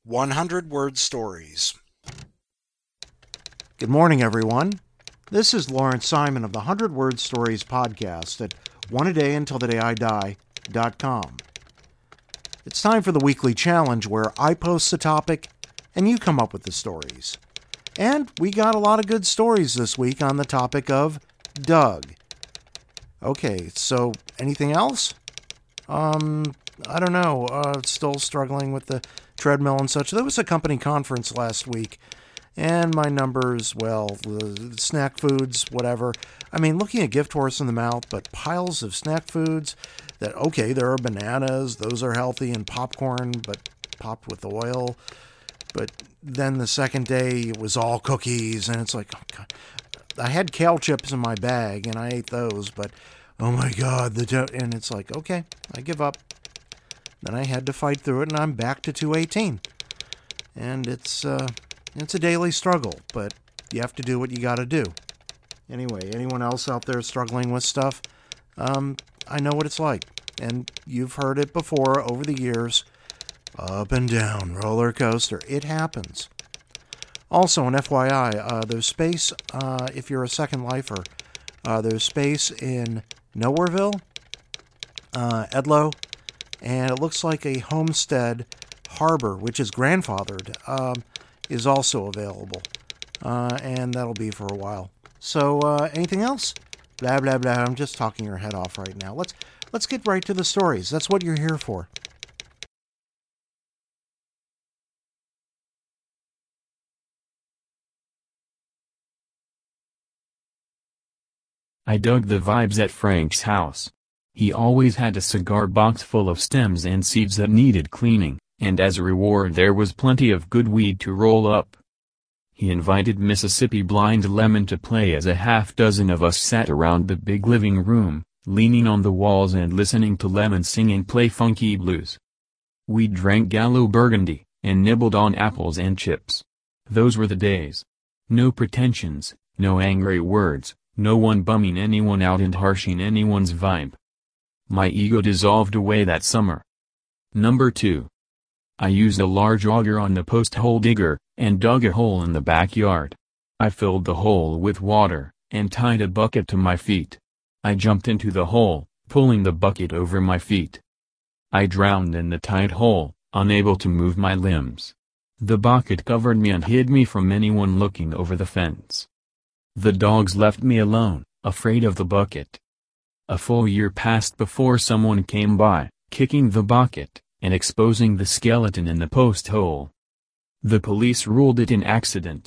100-word stories. Good morning, everyone. This is Lawrence Simon of the 100-Word Stories podcast at oneadayuntildayidie.com. It's time for the weekly challenge where I post the topic and you come up with the stories. And we got a lot of good stories this week on the topic of Doug. Okay, so anything else? I don't know. Still struggling with the treadmill and such. There was a company conference last week, and my numbers, well, the snack foods, whatever. I mean, looking at gift horse in the mouth, but piles of snack foods that, okay, there are bananas, those are healthy, and popcorn, but popped with oil. But then the second day, it was all cookies, and it's like, oh God. I had kale chips in my bag, and I ate those, but oh my God, and it's like, okay, I give up. Then I had to fight through it, and I'm back to 218. And it's a daily struggle, but you have to do what you got to do. Anyway, anyone else out there struggling with stuff? I know what it's like, and you've heard it before over the years. Up and down, roller coaster. It happens. Also, an FYI, there's space, if you're a Second Lifer, there's space in Nowhereville, Edlow, and it looks like a Homestead Harbor, which is grandfathered, is also available. And that'll be for a while. So, anything else? Blah, blah, blah. I'm just talking your head off right now. Let's get right to the stories. That's what you're here for. I dug the vibes at Frank's house. He always had a cigar box full of stems and seeds that needed cleaning, and as a reward there was plenty of good weed to roll up. He invited Mississippi Blind Lemon to play as a half dozen of us sat around the big living room, leaning on the walls and listening to Lemon sing and play funky blues. We drank Gallo Burgundy, and nibbled on apples and chips. Those were the days. No pretensions, no angry words, no one bumming anyone out and harshing anyone's vibe. My ego dissolved away that summer. Number 2. I used a large auger on the post hole digger, and dug a hole in the backyard. I filled the hole with water, and tied a bucket to my feet. I jumped into the hole, pulling the bucket over my feet. I drowned in the tight hole, unable to move my limbs. The bucket covered me and hid me from anyone looking over the fence. The dogs left me alone, afraid of the bucket. A full year passed before someone came by, kicking the bucket, and exposing the skeleton in the post hole. The police ruled it an accident.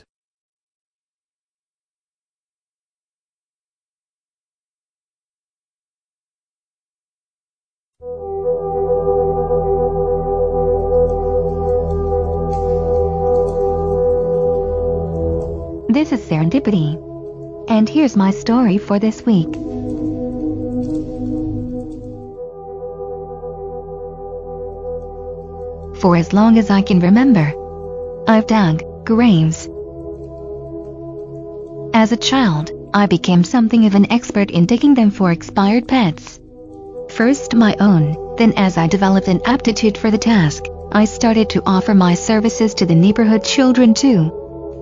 This is Serendipity. And here's my story for this week. For as long as I can remember, I've dug graves. As a child, I became something of an expert in digging them for expired pets. First my own, then as I developed an aptitude for the task, I started to offer my services to the neighborhood children too.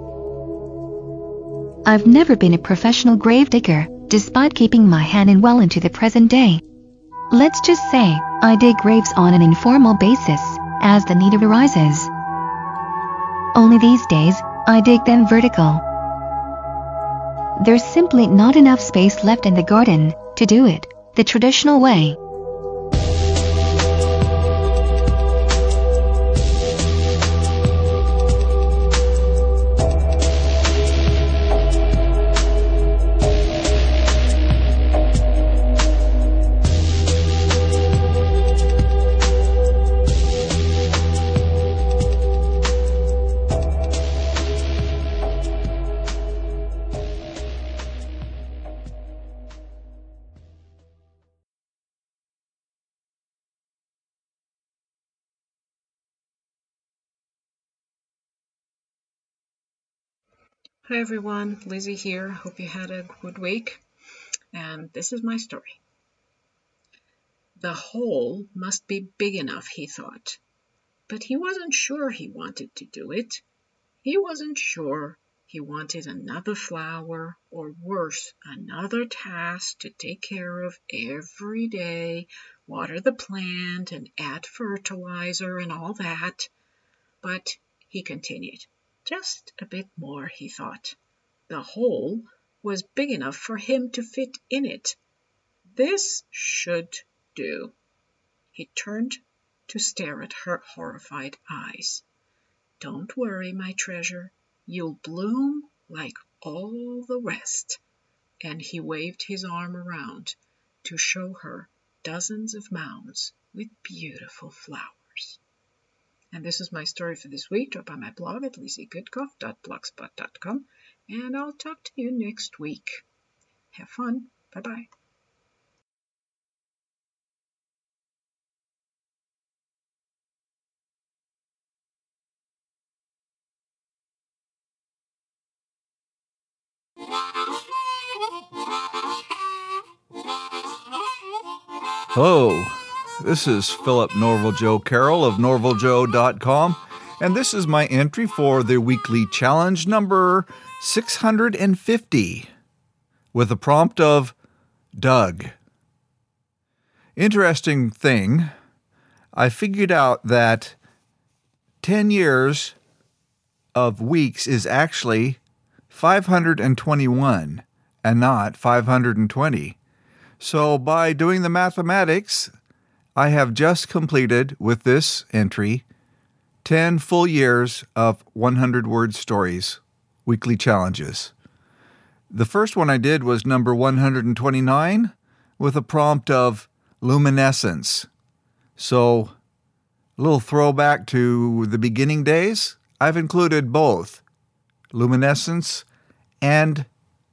I've never been a professional grave digger, despite keeping my hand in well into the present day. Let's just say, I dig graves on an informal basis, as the need arises. Only these days, I dig them vertical. There's simply not enough space left in the garden to do it the traditional way. Hi everyone, Lizzie here. Hope you had a good week. And this is my story. The hole must be big enough, he thought. but he wasn't sure he wanted to do it. He wasn't sure he wanted another flower, or worse, another task to take care of every day, water the plant and add fertilizer and all that. But he continued. Just a bit more, he thought. The hole was big enough for him to fit in it. This should do. He turned to stare at her horrified eyes. Don't worry, my treasure. You'll bloom like all the rest. And he waved his arm around to show her dozens of mounds with beautiful flowers. And this is my story for this week. Drop by my blog at lizziegoodcoff.blogspot.com, and I'll talk to you next week. Have fun. Bye-bye. Hello, this is Philip Norval Joe Carroll of norvaljoe.com, and this is my entry for the weekly challenge number 650 with a prompt of Doug. Interesting thing, I figured out that 10 years of weeks is actually 521 and not 520. So by doing the mathematics, I have just completed with this entry 10 full years of 100-word stories, weekly challenges. The first one I did was number 129 with a prompt of luminescence. So a little throwback to the beginning days. I've included both luminescence and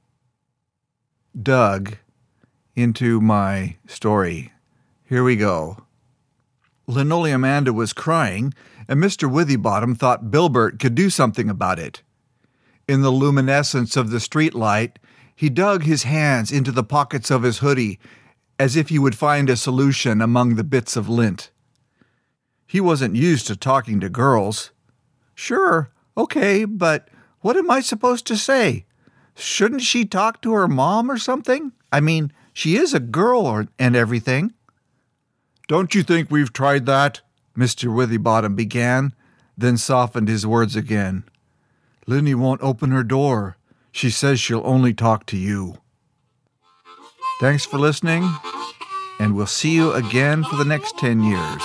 Doug into my story. Here we go. Linoleum Amanda was crying, and Mr. Withybottom thought Bilbert could do something about it. In the luminescence of the streetlight, he dug his hands into the pockets of his hoodie as if he would find a solution among the bits of lint. He wasn't used to talking to girls. Sure, okay, but what am I supposed to say? Shouldn't she talk to her mom or something? I mean, she is a girl and everything. Don't you think we've tried that? Mr. Withybottom began, then softened his words again. Linny won't open her door. She says she'll only talk to you. Thanks for listening, and we'll see you again for the next 10 years.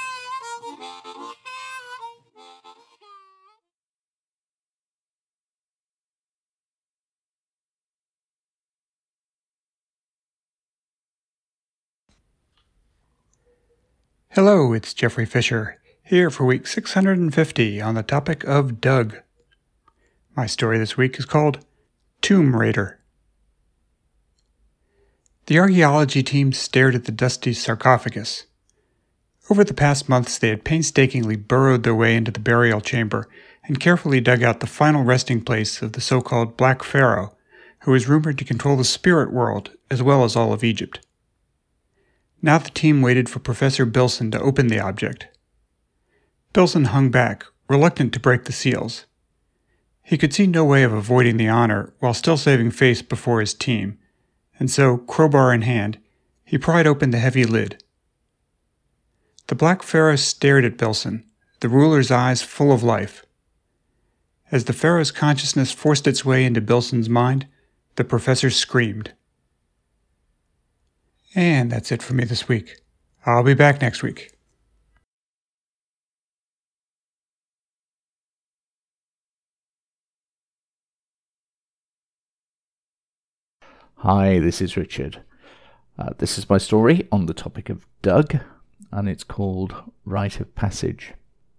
Hello, it's Jeffrey Fisher, here for week 650 on the topic of Doug. My story this week is called Tomb Raider. The archaeology team stared at the dusty sarcophagus. Over the past months, they had painstakingly burrowed their way into the burial chamber and carefully dug out the final resting place of the so-called Black Pharaoh, who was rumored to control the spirit world as well as all of Egypt. Now the team waited for Professor Bilson to open the object. Bilson hung back, reluctant to break the seals. He could see no way of avoiding the honor while still saving face before his team, and so, crowbar in hand, he pried open the heavy lid. The Black Pharaoh stared at Bilson, the ruler's eyes full of life. As the Pharaoh's consciousness forced its way into Bilson's mind, the professor screamed. And that's it for me this week. I'll be back next week. Hi, this is Richard. This is my story on the topic of Doug, and it's called Rite of Passage.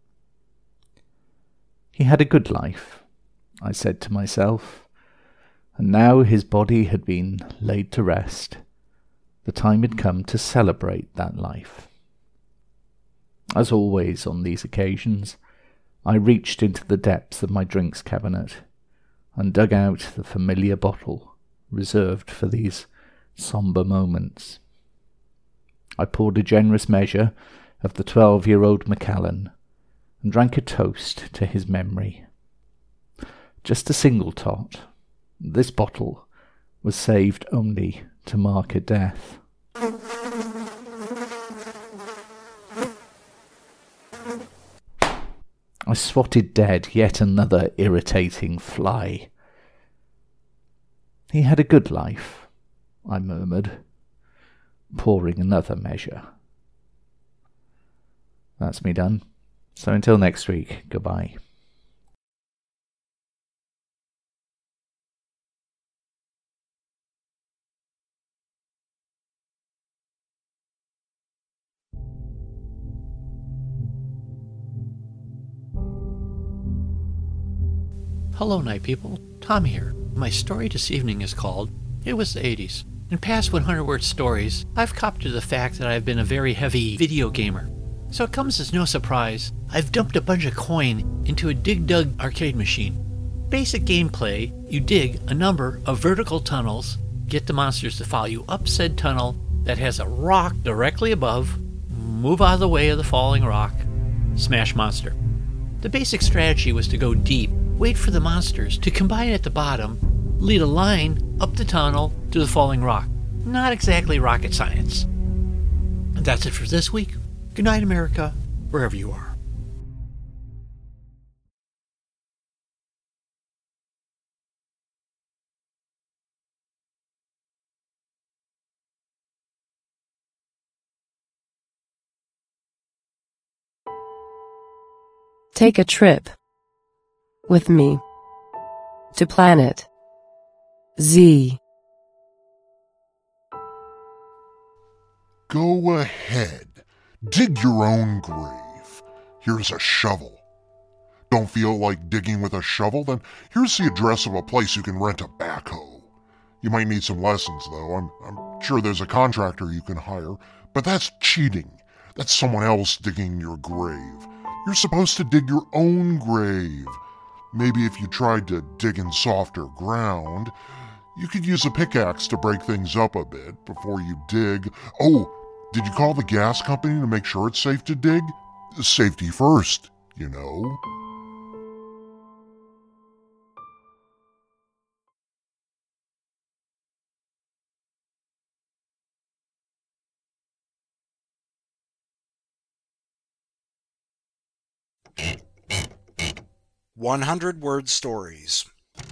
He had a good life, I said to myself, and now his body had been laid to rest. The time had come to celebrate that life. As always on these occasions, I reached into the depths of my drinks cabinet and dug out the familiar bottle reserved for these sombre moments. I poured a generous measure of the 12-year-old Macallan, and drank a toast to his memory. Just a single tot. This bottle was saved only to mark a death. I swatted dead yet another irritating fly. He had a good life, I murmured, pouring another measure. That's me done. So until next week, goodbye. Hello, Night People. Tom here. My story this evening is called It Was the 80s. In past 100-word stories, I've copped to the fact that I've been a very heavy video gamer. So it comes as no surprise, I've dumped a bunch of coin into a Dig Dug arcade machine. Basic gameplay, you dig a number of vertical tunnels, get the monsters to follow you up said tunnel that has a rock directly above, move out of the way of the falling rock, smash monster. The basic strategy was to go deep, wait for the monsters to combine at the bottom, lead a line up the tunnel to the falling rock. Not exactly rocket science. And that's it for this week. Good night, America, wherever you are. Take a trip with me to planet Z. Go ahead. Dig your own grave. Here's a shovel. Don't feel like digging with a shovel? Then here's the address of a place you can rent a backhoe. You might need some lessons, though. I'm sure there's a contractor you can hire, but that's cheating. That's someone else digging your grave. You're supposed to dig your own grave. Maybe if you tried to dig in softer ground, you could use a pickaxe to break things up a bit before you dig. Oh, did you call the gas company to make sure it's safe to dig? Safety first, you know. 100-word stories.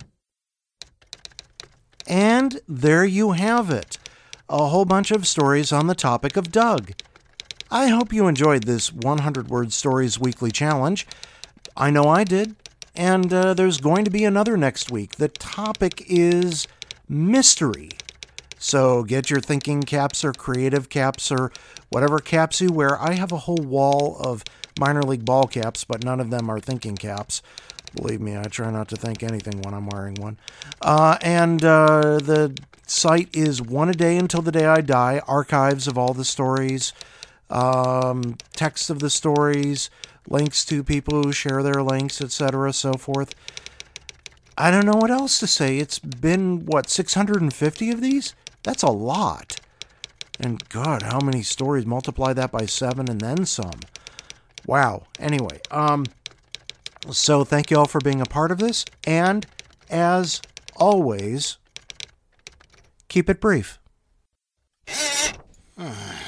And there you have it. A whole bunch of stories on the topic of Doug. I hope you enjoyed this 100-word stories weekly challenge. I know I did. And there's going to be another next week. The topic is mystery. So get your thinking caps or creative caps or whatever caps you wear. I have a whole wall of minor league ball caps, but none of them are thinking caps. Believe me, I try not to think anything when I'm wearing one. And the site is One a Day Until the Day I Die, archives of all the stories, text of the stories, links to people who share their links, etc., so forth. I don't know what else to say. It's been, 650 of these? That's a lot. And God, how many stories? Multiply that by 7 and then some. Wow. Anyway, so thank you all for being a part of this. And as always, keep it brief.